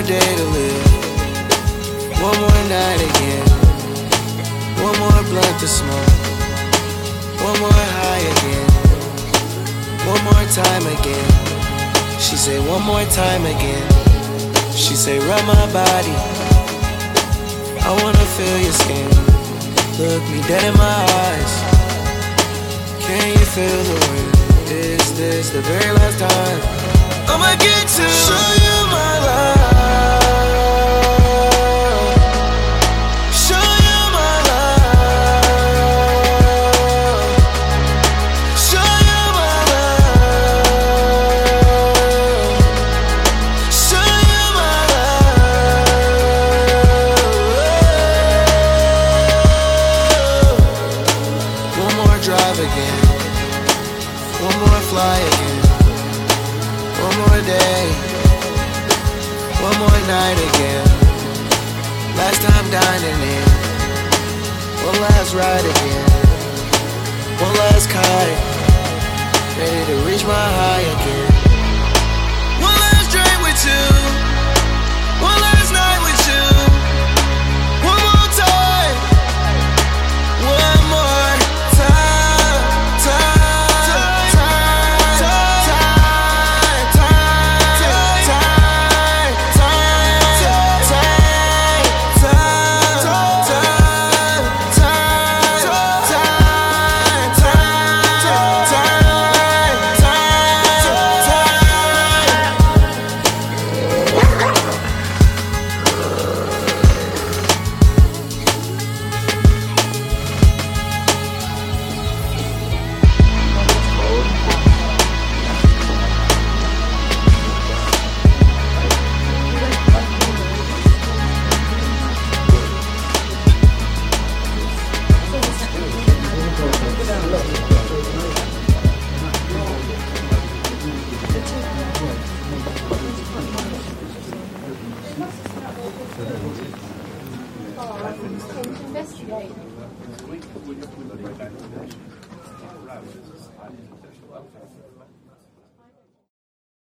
more day to live, one more night again, one more blunt to smoke, one more high again, one more time again. She say one more time again. She say rub my body, I wanna feel your skin. Look me dead in my eyes, can you feel the wind? Is this the very last time I'ma get to show you my love? Show you my love. Show you my love. Show you my love. One more drive again, one more fly again, one more day, one more night again. Last time dining in, one last ride again, one last kite, ready to reach my high again. One last drink with you, one last night with you, one more time, one more time, Investigate.